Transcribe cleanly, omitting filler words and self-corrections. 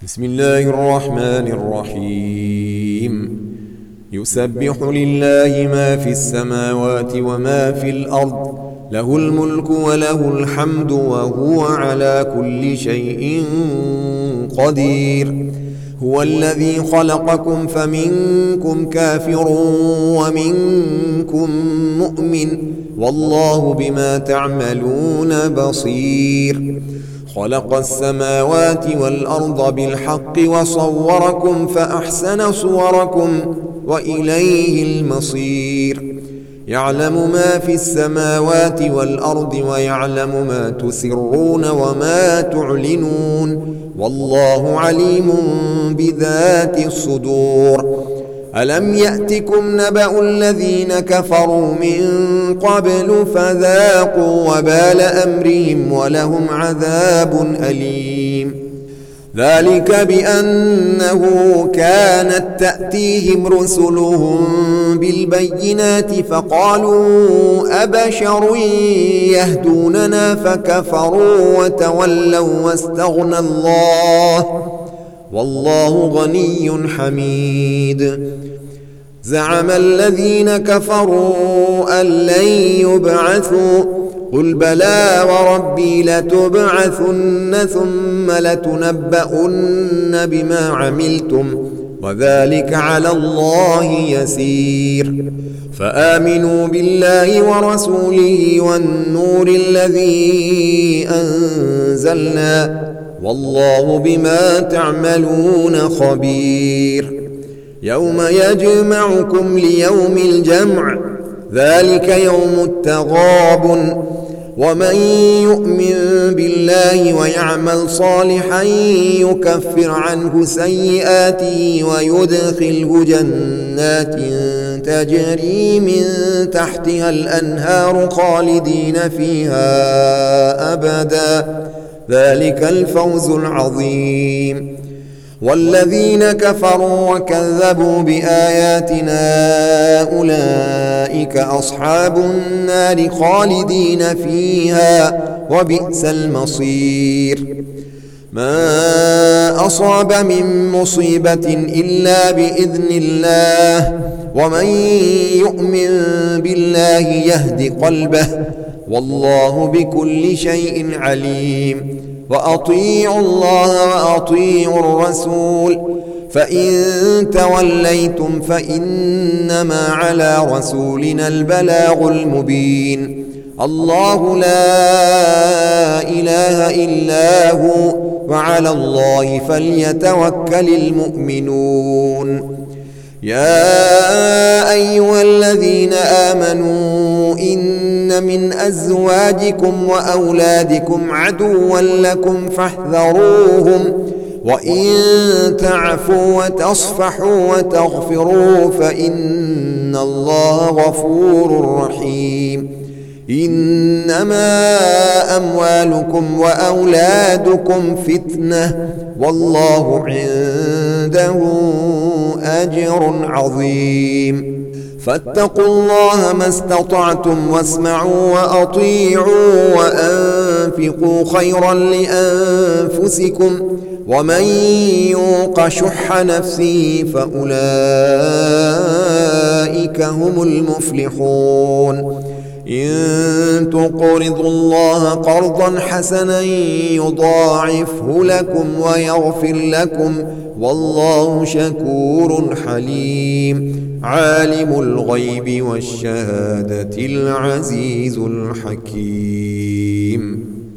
بسم الله الرحمن الرحيم. يسبح لله ما في السماوات وما في الأرض، له الملك وله الحمد وهو على كل شيء قدير. هو الذي خلقكم فمنكم كافر ومنكم مؤمن، والله بما تعملون بصير. خلق السماوات والأرض بالحق وصوركم فأحسن صوركم وإليه المصير. يعلم ما في السماوات والأرض ويعلم ما تسرون وما تعلنون، والله عليم بذات الصدور. ألم يأتكم نبأ الذين كفروا من قبل فذاقوا وبال أمرهم ولهم عذاب أليم. ذلك بأنه كانت تأتيهم رسلهم بالبينات فقالوا أبشر يهدوننا فكفروا وتولوا واستغنى الله، والله غني حميد. زعم الذين كفروا أن لن يبعثوا، قل بلى وربي لتبعثن ثم لتنبؤن بما عملتم وذلك على الله يسير. فآمنوا بالله ورسوله والنور الذي أنزلنا، والله بما تعملون خبير. يوم يجمعكم ليوم الجمع، ذلك يوم التغابن. ومن يؤمن بالله ويعمل صالحا يكفر عنه سيئاته ويدخله جنات تجري من تحتها الأنهار خالدين فيها أبدا، ذلك الفوز العظيم. والذين كفروا وكذبوا بآياتنا أولئك أصحاب النار خالدين فيها وبئس المصير. ما أصاب من مصيبة إلا بإذن الله، ومن يؤمن بالله يهد قلبه، والله بكل شيء عليم. وأطيعوا الله وأطيعوا الرسول، فإن توليتم فإنما على رسولنا البلاغ المبين. الله لا إله إلا هو، وعلى الله فليتوكل المؤمنون. يا أيها الذين آمنوا إن من أزواجكم وأولادكم عدوا لكم فاحذروهم، وإن تعفوا وتصفحوا وتغفروا فإن الله غفور رحيم. إنما أموالكم وأولادكم فتنة، والله عنده أجر عظيم. فاتقوا الله ما استطعتم واسمعوا وأطيعوا وأنفقوا خيرا لأنفسكم، ومن يوق شح نفسه فأولئك هم المفلحون. إن تقرضوا الله قرضا حسنا يضاعفه لكم ويغفر لكم، والله شكور حليم. عالم الغيب والشهادة العزيز الحكيم.